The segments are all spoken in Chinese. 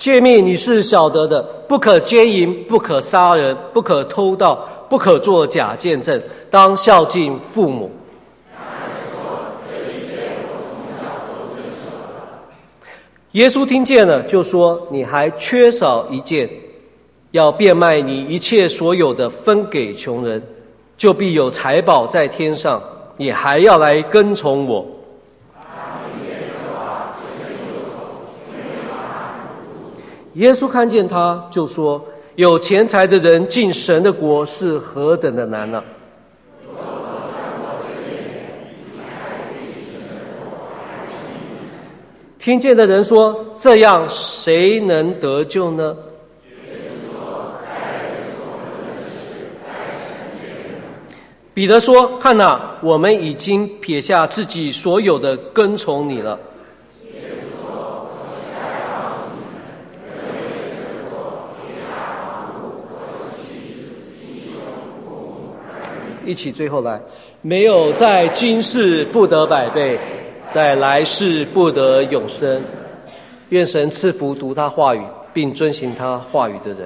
诫命你是晓得的，不可奸淫，不可杀人，不可偷盗，不可作假见证，当孝敬父母。耶稣听见了，就说：你还缺少一件，要变卖你一切所有的，分给穷人，就必有财宝在天上。你还要来跟从我。耶稣看见他，就说：有钱财的人进神的国是何等的难啊！听见的人说：这样谁能得救呢？彼得说：看哪，我们已经撇下自己所有的，跟从你了。一起最后来，没有在今世不得百倍，在来世不得永生。愿神赐福读他话语并遵行他话语的人。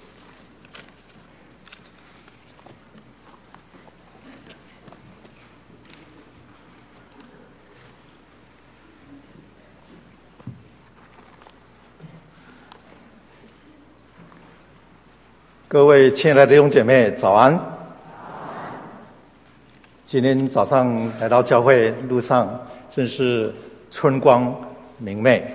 各位亲爱的弟兄姐妹，早安！今天早上来到教会路上，真是春光明媚。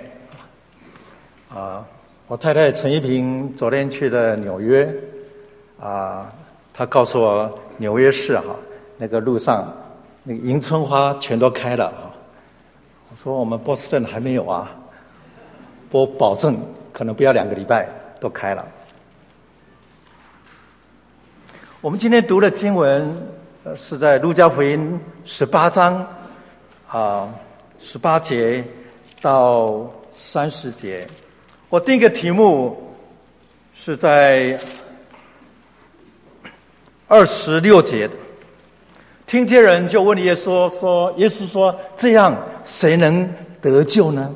我太太陈一平昨天去了纽约，她告诉我纽约市那个路上那个迎春花全都开了。我说我们波士顿还没有啊，我保证可能不要2个礼拜都开了。我们今天读的经文是在路加福音18章18节到30节。我第一个题目是在26节，听见人就问耶稣说：耶稣说，这样谁能得救呢？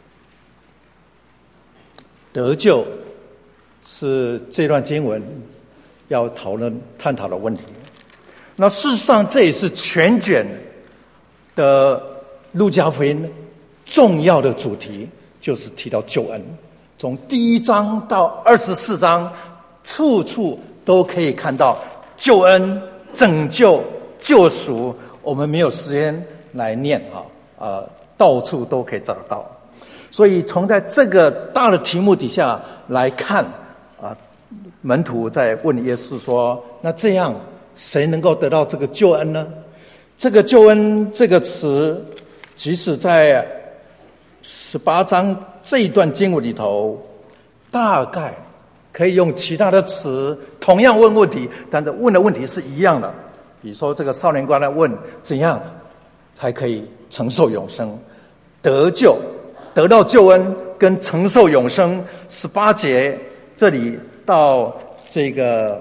得救是这段经文要探讨的问题。那事实上这也是全卷的路加福音重要的主题，就是提到救恩。从第1章到24章，处处都可以看到救恩、拯救、救赎。我们没有时间来念到处都可以找得到。所以从在这个大的题目底下来看门徒在问耶稣说：那这样谁能够得到这个救恩呢？这个救恩这个词，即使在18章这一段经文里头，大概可以用其他的词同样问问题，但是问的问题是一样的。比如说这个少年官来问怎样才可以承受永生，得救，得到救恩跟承受永生。18节这里到这个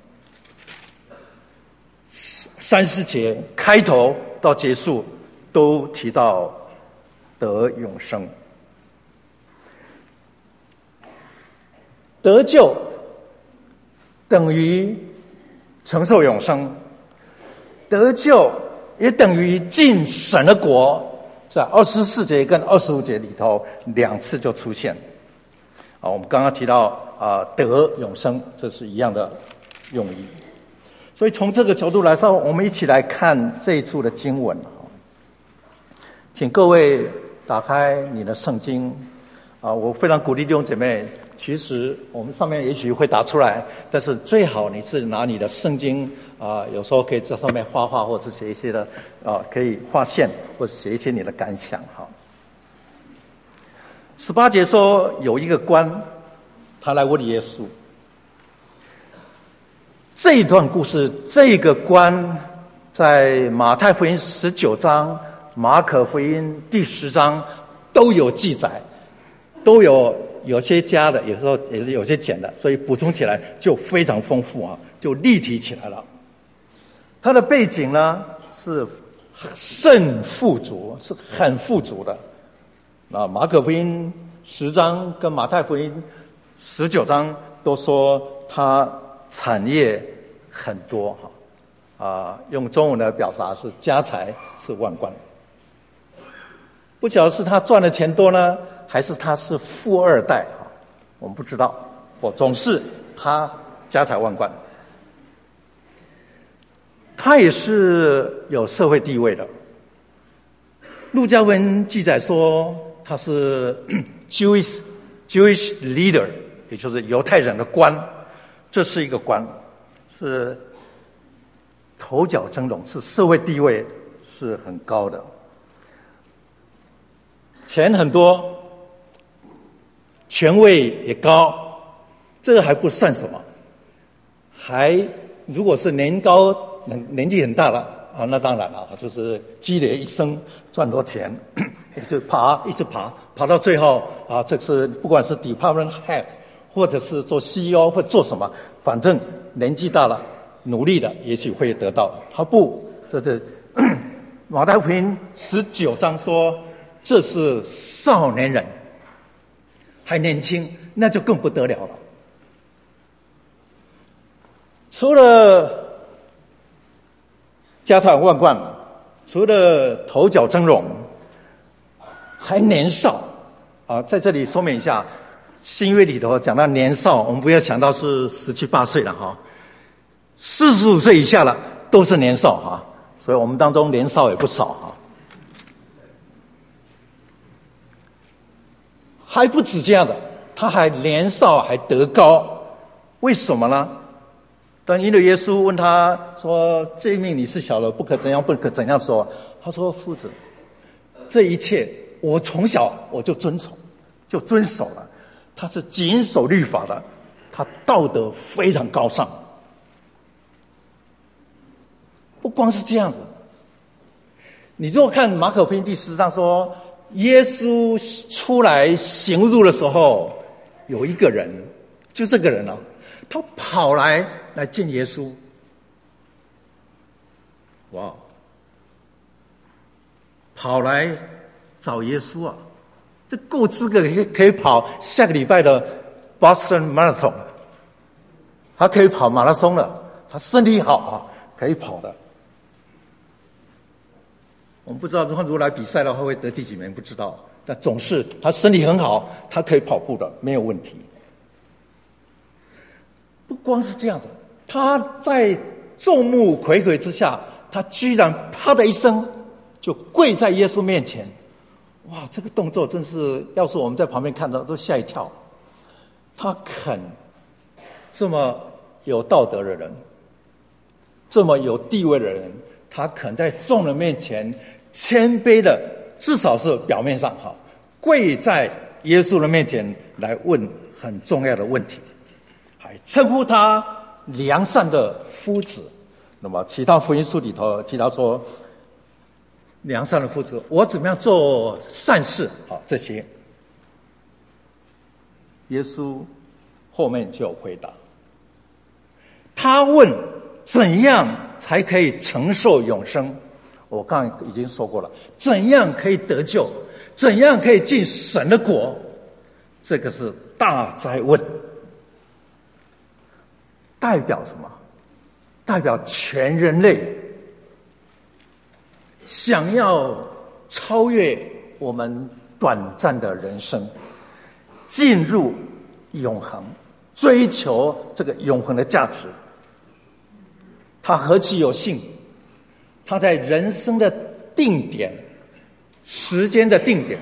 30节开头到结束都提到得永生。得救等于承受永生，得救也等于进神的国，在24节跟25节里头2次就出现。我们刚刚提到得永生，这是一样的用意。所以从这个角度来说，我们一起来看这一处的经文。请各位打开你的圣经我非常鼓励弟兄姐妹，其实我们上面也许会打出来，但是最好你是拿你的圣经有时候可以在上面画画，或者写一些的可以画线，或者写一些你的感想。18节说有一个官，他来问耶稣。这一段故事，这个官在马太福音19章、马可福音第10章都有记载，都有些加的，有时候也是有些减的，所以补充起来就非常丰富就立体起来了。他的背景呢是甚富足，是很富足的。马可福音 10章跟马太福音19章都说他产业很多用中文的表达是家财是万贯。不晓得是他赚的钱多呢，还是他是富二代我们不知道。总是他家财万贯，他也是有社会地位的。路加福音记载说他是Jewish leader， 也就是犹太人的官，这是一个官，是头角峥嵘，是社会地位是很高的，钱很多，权位也高，这个还不算什么，如果是年纪很大了那当然了，就是积累一生赚很多钱，一直爬到最后这是不管是 department head 或者是做 CEO 或做什么，反正年纪大了，努力的也许会得到。马太福音19章说这是少年人，还年轻，那就更不得了了。除了家财万贯，除了头角峥嵘，还年少在这里说明一下，新约里头讲到年少，我们不要想到是17、18岁了45岁以下了都是年少所以我们当中年少也不少还不止这样的，他还年少还德高，为什么呢？当因为耶稣问他说这一命你是小的，不可怎样不可怎样的时候，他说夫子，这一切我从小我就遵守了。他是谨守律法的，他道德非常高尚。不光是这样子，你如果看马可福音第10章说耶稣出来行路的时候，有一个人，就这个人他跑来见耶稣。哇，跑来找耶稣这够资格可以跑下个礼拜的 Boston Marathon 了，他可以跑马拉松了，他身体好可以跑的。我们不知道如果来比赛的话会得第几名，不知道，但总是他身体很好，他可以跑步的，没有问题。不光是这样子，他在众目睽睽之下，他居然啪的一声就跪在耶稣面前。哇，这个动作真是，要是我们在旁边看到都吓一跳。他肯这么有道德的人，这么有地位的人，他肯在众人面前谦卑的，至少是表面上跪在耶稣的面前来问很重要的问题，还称呼他良善的夫子。那么其他福音书里头提到说，良善的夫子，我怎么样做善事这些。耶稣后面就有回答，他问怎样才可以承受永生。我刚才已经说过了，怎样可以得救，怎样可以进神的国，这个是大哉问。代表什么？代表全人类想要超越我们短暂的人生，进入永恒，追求这个永恒的价值。他何其有幸，他在人生的定点，时间的定点，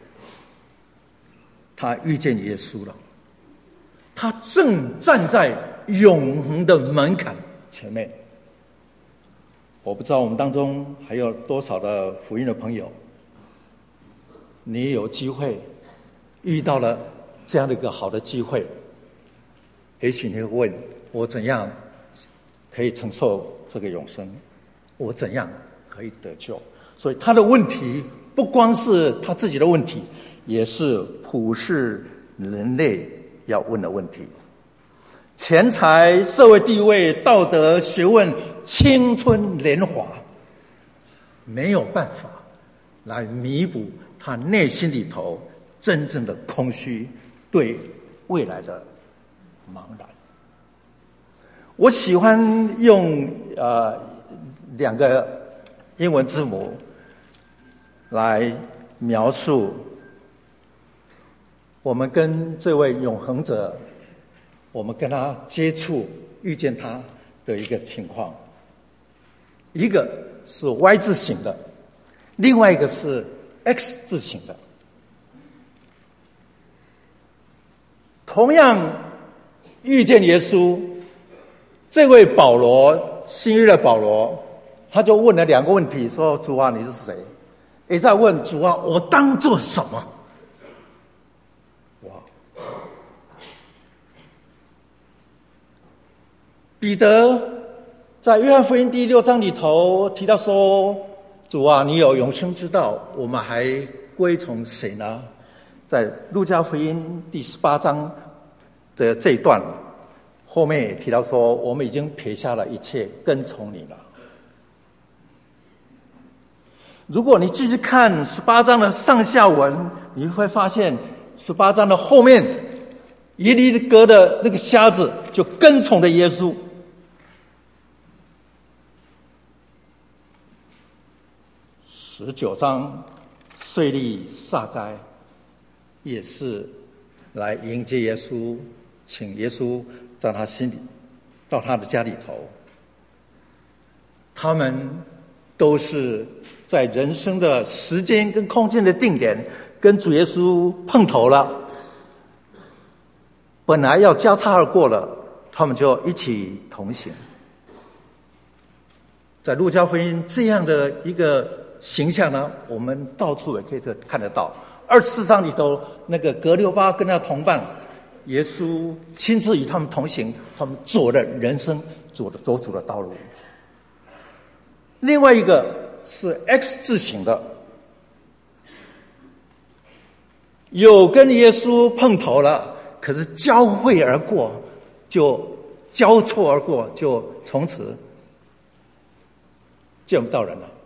他遇见耶稣了，他正站在永恒的门槛前面。我不知道我们当中还有多少的福音的朋友，你有机会遇到了这样的一个好的机会，也许你会问，我怎样可以承受这个永生，我怎样可以得救。所以他的问题不光是他自己的问题，也是普世人类要问的问题。钱财、社会地位、道德、学问、青春年华，没有办法来弥补他内心里头真正的空虚，对未来的茫然。我喜欢用2个英文字母来描述我们跟这位永恒者，我们跟他接触、遇见他的一个情况。一个是 Y 字形的，另外一个是 X 字形的。同样遇见耶稣，这位保罗，新约的保罗，他就问了2个问题，说：主啊，你是谁？也在问主啊，我当做什么？哇！彼得在约翰福音第6章里头提到说：主啊，你有永生之道，我们还归从谁呢？在路加福音第18章的这一段后面也提到说，我们已经撇下了一切，跟从你了。如果你继续看18章的上下文，你会发现18章的后面，耶利哥的那个瞎子就跟从着耶稣。19章税吏撒该也是来迎接耶稣，请耶稣在他心里，到他的家里头。他们都是在人生的时间跟空间的定点跟主耶稣碰头了，本来要交叉而过了，他们就一起同行。在路加福音这样的一个形象呢，我们到处也可以看得到。24章里头，那个格留巴跟他同伴，耶稣亲自与他们同行，他们走了人生走主的道路。另外一个是 X 字形的，有跟耶稣碰头了，可是交汇而过，就交错而过，就从此见不到人了。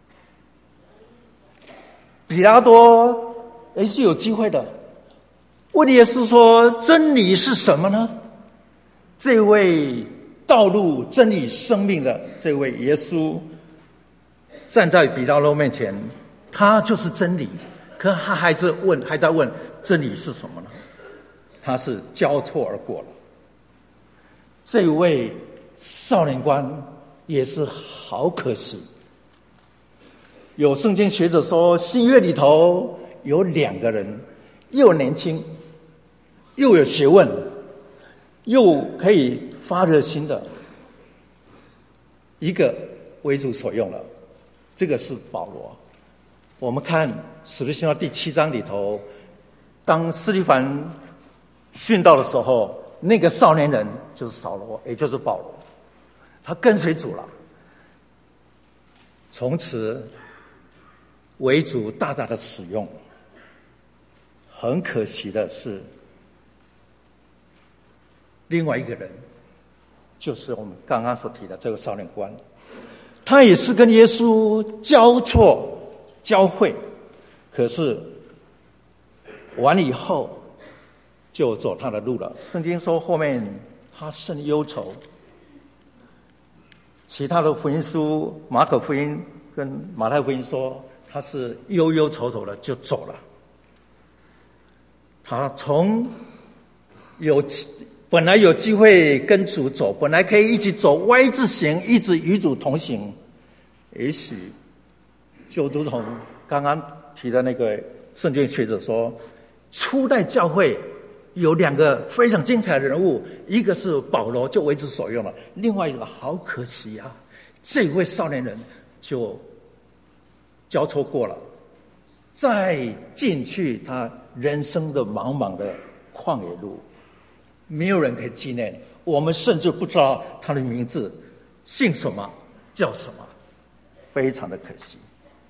比拉多也是有机会的，问耶稣说：真理是什么呢？这位道路、真理、生命的这位耶稣站在比拉多面前，他就是真理，可他还在问真理是什么呢？他是交错而过了。这位少年官也是好可惜。有圣经学者说，新约里头有2个人，又年轻，又有学问，又可以发热心的，一个为主所用了，这个是保罗。我们看使徒行传第7章里头，当司提反殉道的时候，那个少年人就是扫罗，也就是保罗，他跟随主了，从此为主大大的使用。很可惜的是，另外一个人就是我们刚刚所提的这个少年官，他也是跟耶稣交错交汇，可是完了以后就走他的路了。圣经说后面他甚忧愁。其他的福音书，马可福音跟马太福音说他是忧忧愁愁的就走了。他从本来有机会跟主走，本来可以一起走 Y 字形，一直与主同行，也许就如同刚刚提的那个圣经学者说，初代教会有2个非常精彩的人物，一个是保罗，就为主所用了，另外一个好可惜啊，这位少年人就交错过了，再进去他人生的茫茫的旷野路，没有人可以纪念，我们甚至不知道他的名字姓什么叫什么，非常的可惜。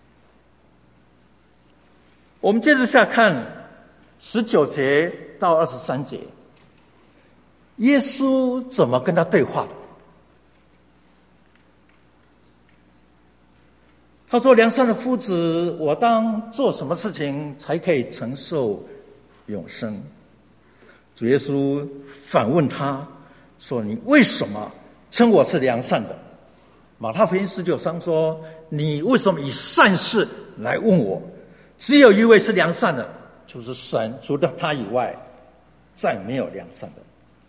我们接着下看19节到23节，耶稣怎么跟他对话的？他说：良善的夫子，我当做什么事情才可以承受永生。主耶稣反问他说：“你为什么称我是良善的？”马太福音19章说：“你为什么以善事来问我？只有一位是良善的，就是神，除了他以外，再没有良善的。”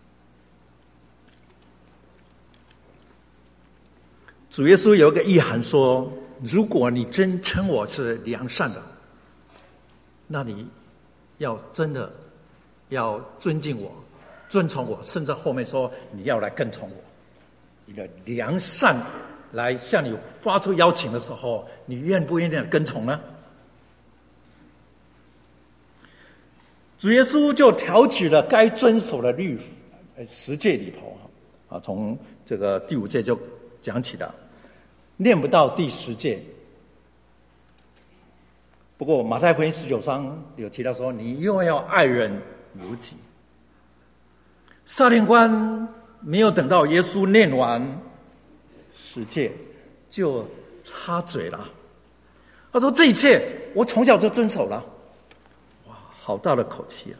主耶稣有一个意涵说：“如果你真称我是良善的，那你要真的要尊敬我、尊崇我，甚至后面说你要来跟从我。你的良善来向你发出邀请的时候，你愿不愿意跟从呢？”主耶稣就挑起了该遵守的10诫里头从这个第5诫就讲起了，念不到第10诫。不过马太福音19章有提到说，你又要爱人如己。撒旦官没有等到耶稣念完10诫就插嘴了，他说：“这一切我从小就遵守了。”哇，好大的口气啊！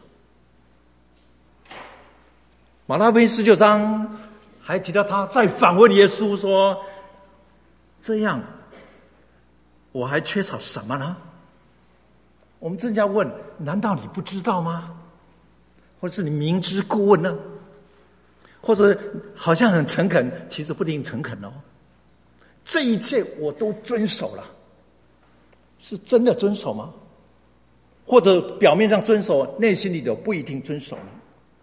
马太福音19章还提到他再反问耶稣说：“这样我还缺少什么呢？”我们正要问：难道你不知道吗？或是你明知故问呢？或者好像很诚恳，其实不一定诚恳哦。这一切我都遵守了，是真的遵守吗？或者表面上遵守，内心里头不一定遵守呢？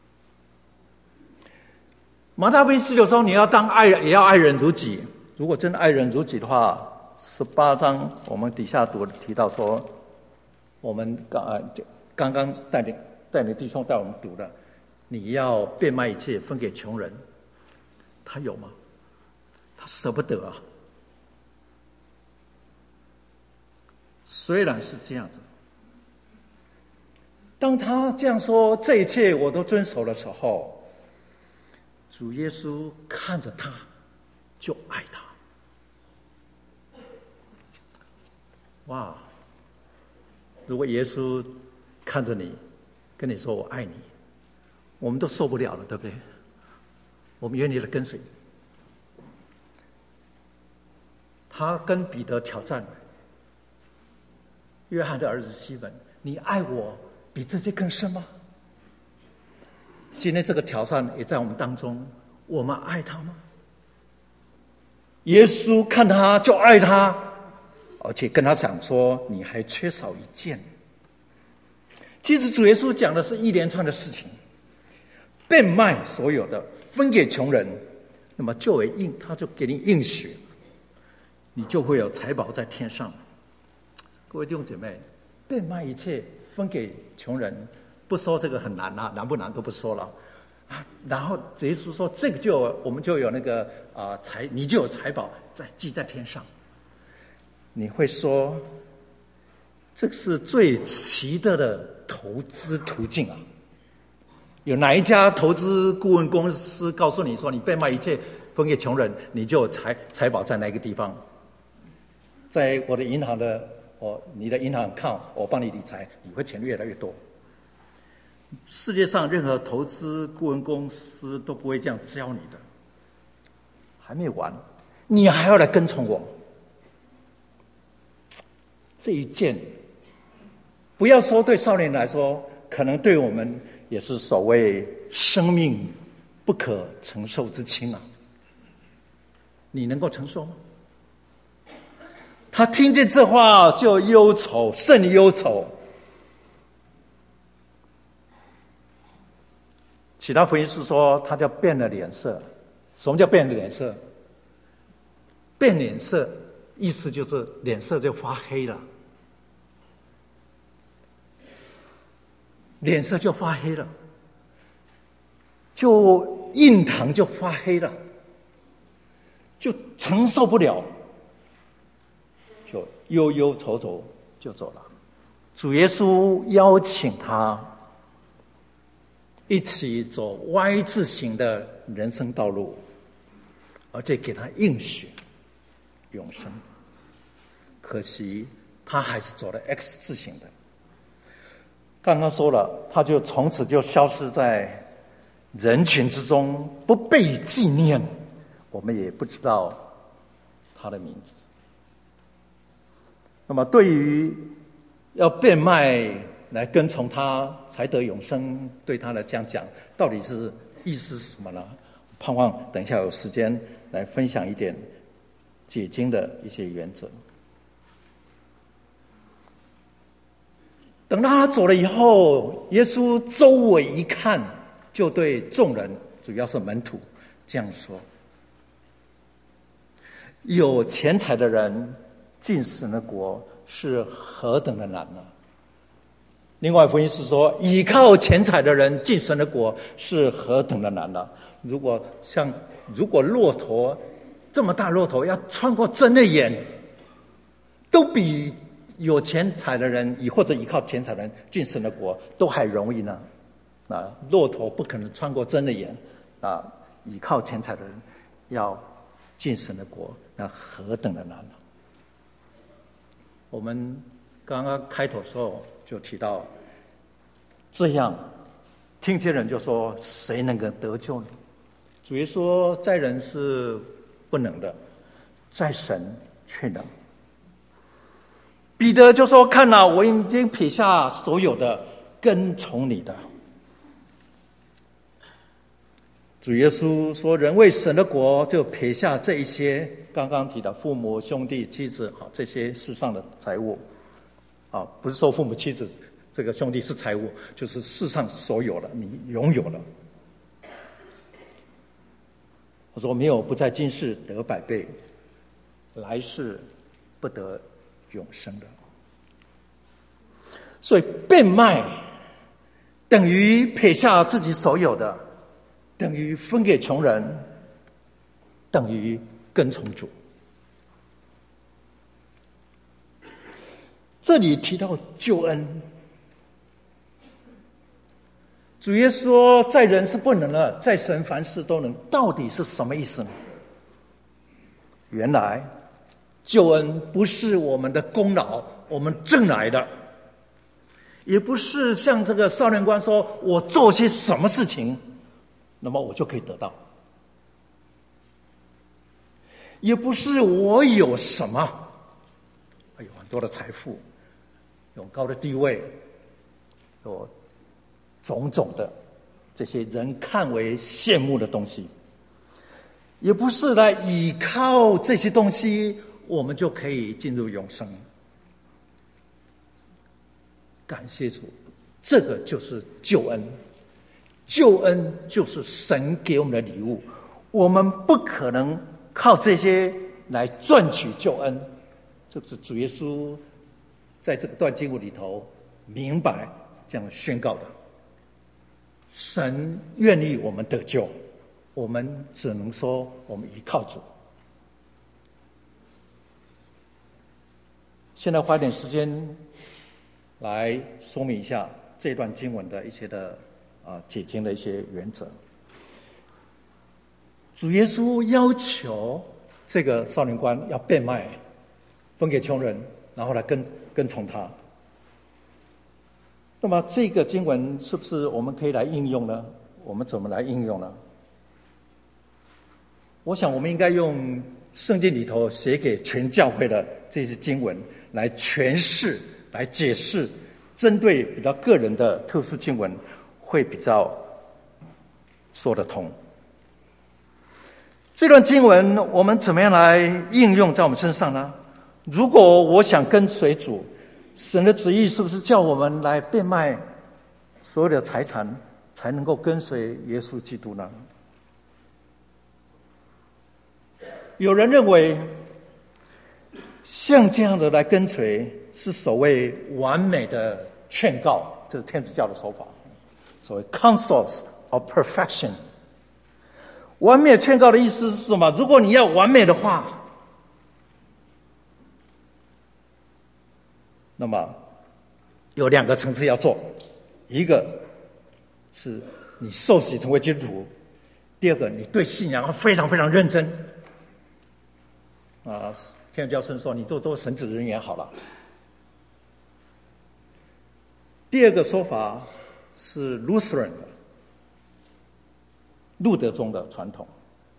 马太福音19章，你要当爱人，也要爱人如己。如果真的爱人如己的话，18章我们底下提到说，我们刚刚带领弟兄带我们读的，你要变卖一切分给穷人，他有吗？他舍不得啊。虽然是这样子，当他这样说这一切我都遵守的时候，主耶稣看着他就爱他。哇！如果耶稣看着你跟你说我爱你，我们都受不了了，对不对？我们愿意来跟随你。他跟彼得挑战约翰的儿子西门，你爱我比这些更深吗？今天这个挑战也在我们当中，我们爱他吗？耶稣看他就爱他，而且跟他讲说你还缺少一件。其实主耶稣讲的是一连串的事情，变卖所有的分给穷人，那么他就给你应许，你就会有财宝在天上。各位弟兄姐妹，变卖一切分给穷人，不说这个很难啊，难不难都不说了啊。然后主耶稣说，这个我们就有那个你就有财宝记在天上。你会说，这是最奇特的投资途径啊！有哪一家投资顾问公司告诉你说，你变卖一切分给穷人，你就有财宝在哪个地方？在我的银行的你的银行account，我帮你理财，你会钱越来越多。世界上任何投资顾问公司都不会这样教你的。还没完，你还要来跟从我。这一件，不要说对少年来说，可能对我们也是所谓生命不可承受之轻啊！你能够承受吗？他听见这话就忧愁，甚忧愁。其他福音是说，他就变了脸色。什么叫变了脸色？变脸色，意思就是脸色就发黑了。脸色就发黑了，就印堂就发黑了，就承受不了，就忧忧愁愁就走了。主耶稣邀请他一起走 Y 字形的人生道路，而且给他应许永生。可惜他还是走了 X 字形的。 刚刚说了，他就从此就消失在人群之中，不被纪念，我们也不知道他的名字。那么对于要变卖来跟从他才得永生，对他来讲到底是意思是什么呢？盼望等一下有时间来分享一点解经的一些原则。等到他走了以后，耶稣周围一看，就对众人，主要是门徒这样说：有钱财的人进神的国是何等的难啊！另外福音是说，倚靠钱财的人进神的国是何等的难啊！如果骆驼这么大骆驼要穿过针的眼，都比有钱财的人或者依靠钱财的人进神的国都还容易呢。骆驼不可能穿过针的眼，依靠钱财的人要进神的国，那何等的难呢？我们刚刚开头的时候就提到，这样听见人就说，谁能够得救呢？主耶稣说，在人是不能的，在神却能。彼得就说，看哪，我已经撇下所有的，跟从你的。主耶稣说，人为神的国就撇下这一些刚刚提到父母兄弟妻子这些世上的财物，不是说父母妻子这个兄弟是财物，就是世上所有的你拥有了。我说，没有不在今世得100倍，来世不得永生的。所以变卖等于撇下自己所有的，等于分给穷人，等于跟从主。这里提到救恩，主耶稣说，在人是不能的，在神凡事都能，到底是什么意思呢？原来救恩不是我们的功劳，我们挣来的，也不是像这个少年官说，我做些什么事情那么我就可以得到，也不是我有什么有很多的财富，有高的地位，有种种的这些人看为羡慕的东西，也不是来依靠这些东西我们就可以进入永生。感谢主，这个就是救恩。救恩就是神给我们的礼物，我们不可能靠这些来赚取救恩。这是主耶稣在这个段经文里头明白这样宣告的。神愿意我们得救，我们只能说我们依靠主。现在花点时间来说明一下这段经文的一些的解经的一些原则。主耶稣要求这个少年官要变卖，分给穷人，然后来跟从他。那么这个经文是不是我们可以来应用呢？我们怎么来应用呢？我想我们应该用圣经里头写给全教会的这些经文来诠释、来解释，针对比较个人的特殊经文会比较说得通。这段经文我们怎么样来应用在我们身上呢？如果我想跟随主，神的旨意是不是叫我们来变卖所有的财产，才能够跟随耶稣基督呢？有人认为像这样的来跟随是所谓完美的劝告，这是天主教的说法，所谓 counsels of perfection。 完美劝告的意思是什么？如果你要完美的话，那么有2个层次要做，一个是你受洗成为基督徒，第二个你对信仰要非常非常认真。天主教圣说你做神职人员好了。 第二个说法是 Lutheran 的路德宗的传统。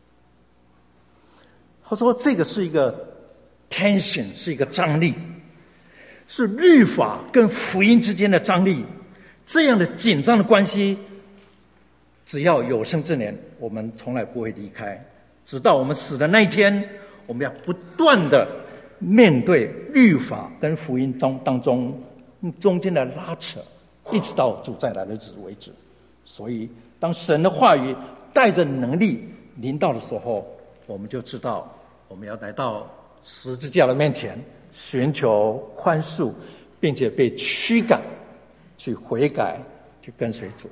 他说这个是一个 tension， 是一个张力，是律法跟福音之间的张力。这样的紧张的关系，只要有生之年，我们从来不会离开，直到我们死的那一天，我们要不断的面对律法跟福音当中间的拉扯，一直到主再来的日子为止。所以当神的话语带着能力临到的时候，我们就知道我们要来到十字架的面前，寻求宽恕，并且被驱赶去悔改，去跟随主。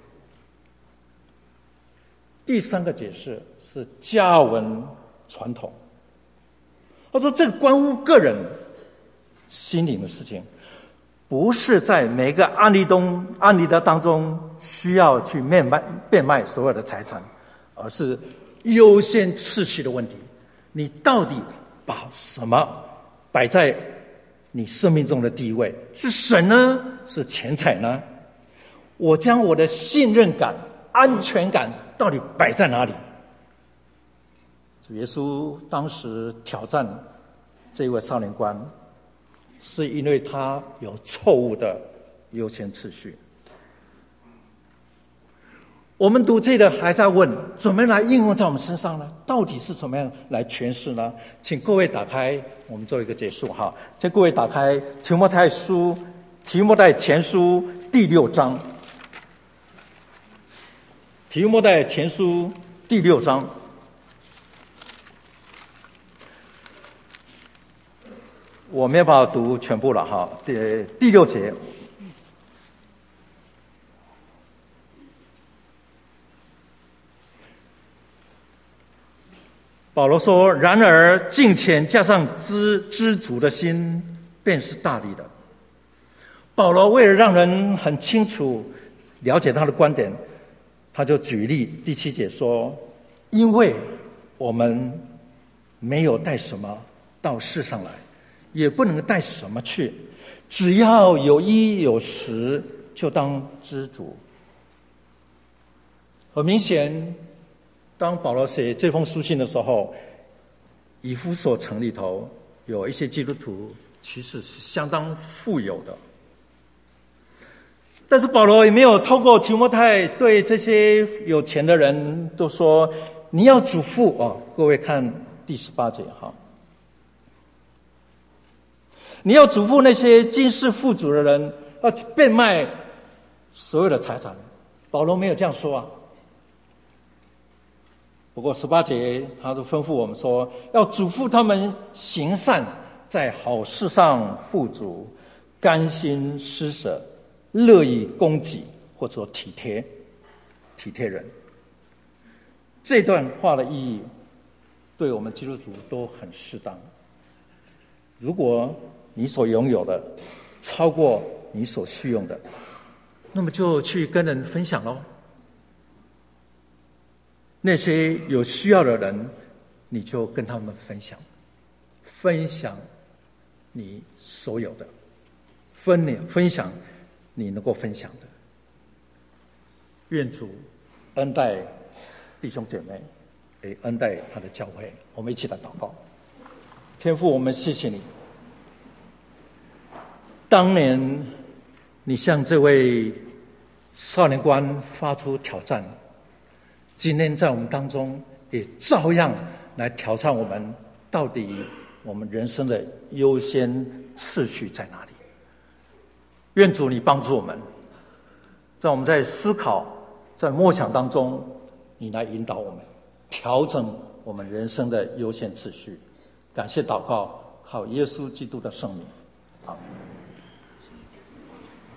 第三个解释是加尔文传统。他说这个关乎个人心灵的事情，不是在每个案例的当中需要去变卖所有的财产，而是优先次序的问题。你到底把什么摆在你生命中的地位？是神呢？是钱财呢？我将我的信任感、安全感到底摆在哪里？主耶稣当时挑战这位少年官，是因为他有错误的优先次序。我们读这个还在问，怎么样来应用在我们身上呢？到底是怎么样来诠释呢？请各位打开，我们做一个结束哈。请各位打开提摩太前书第6章。提摩太前书第6章。我没有办法读全部了哈。第6节。保罗说：“然而敬虔加上知足的心，便是大利的。”保罗为了让人很清楚了解他的观点，他就举例第7节说：“因为我们没有带什么到世上来，也不能带什么去，只要有衣有食，就当知足。”很明显，当保罗写这封书信的时候，以弗所城里头有一些基督徒其实是相当富有的，但是保罗也没有透过提摩太对这些有钱的人都说你要嘱咐哦。各位看第18节哈，你要嘱咐那些今世富足的人要变卖所有的财产。保罗没有这样说啊。不过18节他都吩咐我们说，要嘱咐他们行善，在好事上富足，甘心施舍，乐意供给，或者说体贴人。这段话的意义对我们基督徒都很适当。如果你所拥有的超过你所需用的，那么就去跟人分享咯。那些有需要的人，你就跟他们分享你所有的，分享你能够分享的。愿主恩待弟兄姐妹，也恩待他的教会。我们一起来祷告。天父，我们谢谢你，当年你向这位少年官发出挑战，今天在我们当中也照样来挑战我们，到底我们人生的优先次序在哪里？愿主你帮助我们，在我们在思考在默想当中，你来引导我们，调整我们人生的优先次序。感谢祷告，靠耶稣基督的圣名，阿们。